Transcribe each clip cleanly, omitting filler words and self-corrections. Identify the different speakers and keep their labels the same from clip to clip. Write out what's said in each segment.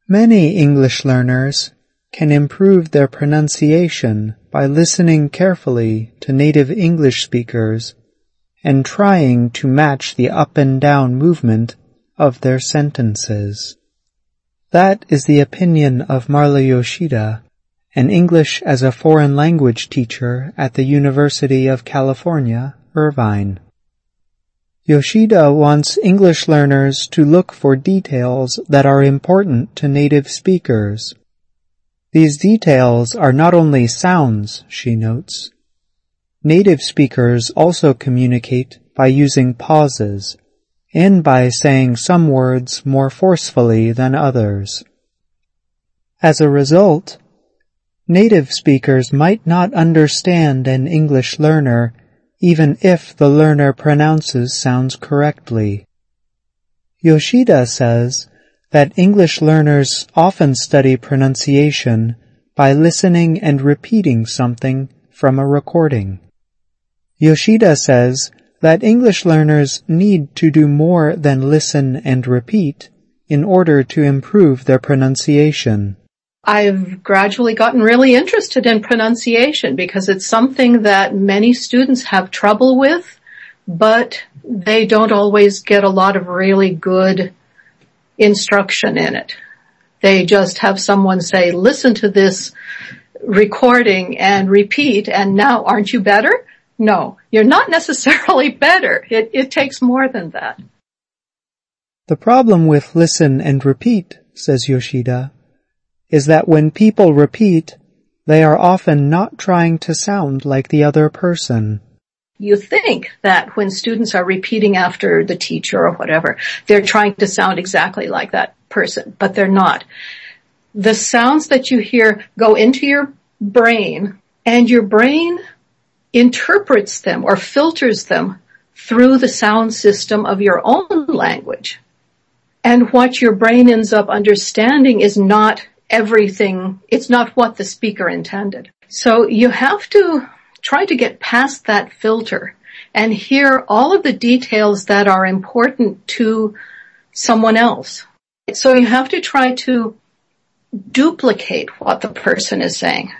Speaker 1: Many English learners can improve their pronunciation by listening carefully to native English speakers and trying to match the up and down movement of their sentences. That is the opinion of Marla Yoshida, an English as a foreign language teacher at the University of California, Irvine. Yoshida wants English learners to look for details that are important to native speakers. These details are not only sounds, she notes. Native speakers also communicate by using pauses and by saying some words more forcefully than others. As a result, native speakers might not understand an English learner even if the learner pronounces sounds correctly. Yoshida says that English learners often study pronunciation by listening and repeating something from a recording. Yoshida says that English learners need to do more than listen and repeat in order to improve their pronunciation.
Speaker 2: I've gradually gotten really interested in pronunciation because it's something that many students have trouble with, but they don't always get a lot of really good instruction in it. They just have someone say, listen to this recording and repeat, and now aren't you better? No, you're not necessarily better. It takes more than that.
Speaker 1: The problem with listen and repeat, says Yoshida, is that when people repeat, they are often not trying to sound like the other person.
Speaker 2: You think that when students are repeating after the teacher or whatever, they're trying to sound exactly like that person, but they're not. The sounds that you hear go into your brain, and your brain interprets them or filters them through the sound system of your own language. And what your brain ends up understanding is not everything, it's not what the speaker intended. So you have to try to get past that filter and hear all of the details that are important to someone else. So you have to try to duplicate what the person is saying.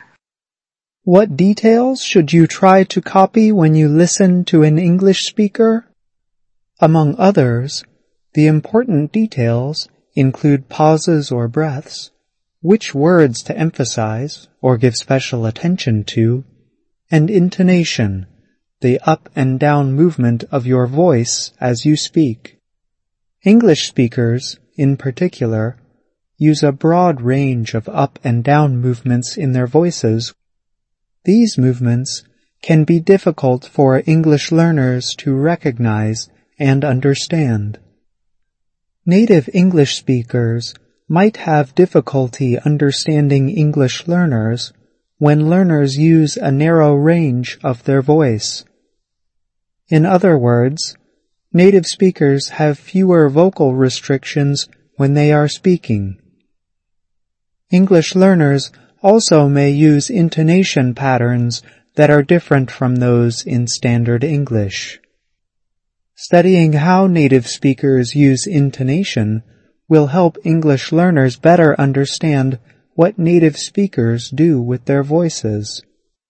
Speaker 1: What details should you try to copy when you listen to an English speaker? Among others, the important details include pauses or breaths, which words to emphasize or give special attention to, and intonation, the up and down movement of your voice as you speak. English speakers, in particular, use a broad range of up and down movements in their voices. These movements can be difficult for English learners to recognize and understand. Native English speakers might have difficulty understanding English learners when learners use a narrow range of their voice. In other words, native speakers have fewer vocal restrictions when they are speaking. English learners also may use intonation patterns that are different from those in standard English. Studying how native speakers use intonation will help English learners better understand what native speakers do with their voices.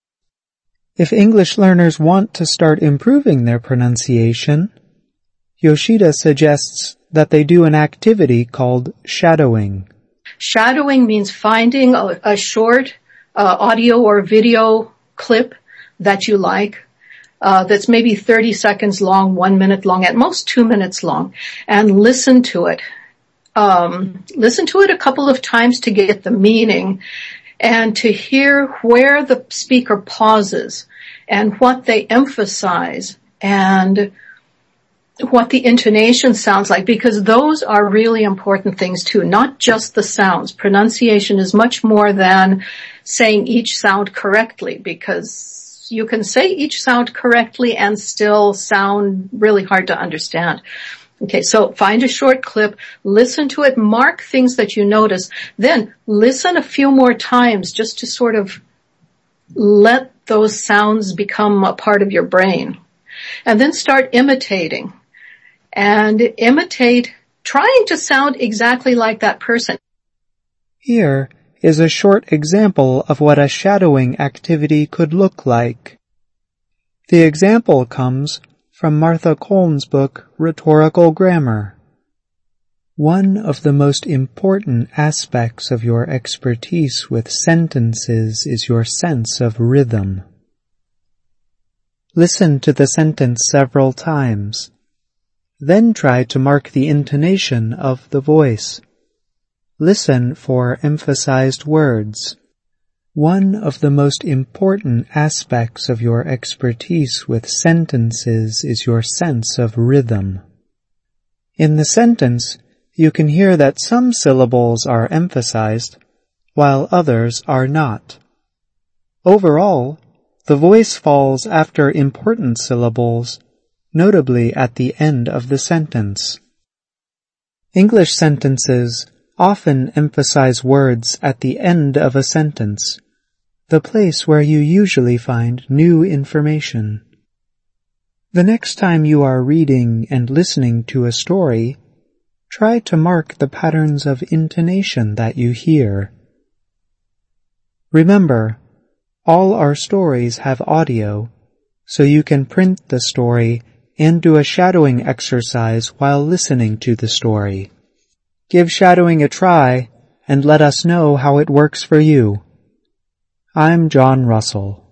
Speaker 1: If English learners want to start improving their pronunciation, Yoshida suggests that they do an activity called shadowing.
Speaker 2: Shadowing means finding a short audio or video clip that you like, that's maybe 30 seconds long, 1 minute long, at most 2 minutes long, and listen to it. Listen to it a couple of times to get the meaning and to hear where the speaker pauses and what they emphasize and what the intonation sounds like, because those are really important things too, not just the sounds. Pronunciation is much more than saying each sound correctly, because you can say each sound correctly and still sound really hard to understand. Okay, so find a short clip, listen to it, mark things that you notice, then listen a few more times just to sort of let those sounds become a part of your brain. And then start imitating. And imitate, trying to sound exactly like that person.
Speaker 1: Here is a short example of what a shadowing activity could look like. The example comes from Martha Colm's book, Rhetorical Grammar. One of the most important aspects of your expertise with sentences is your sense of rhythm. Listen to the sentence several times. Then try to mark the intonation of the voice. Listen for emphasized words. One of the most important aspects of your expertise with sentences is your sense of rhythm. In the sentence, you can hear that some syllables are emphasized, while others are not. Overall, the voice falls after important syllables, notably at the end of the sentence. English sentences often emphasize words at the end of a sentence, the place where you usually find new information. The next time you are reading and listening to a story, try to mark the patterns of intonation that you hear. Remember, all our stories have audio, so you can print the story and do a shadowing exercise while listening to the story. Give shadowing a try and let us know how it works for you. I'm John Russell.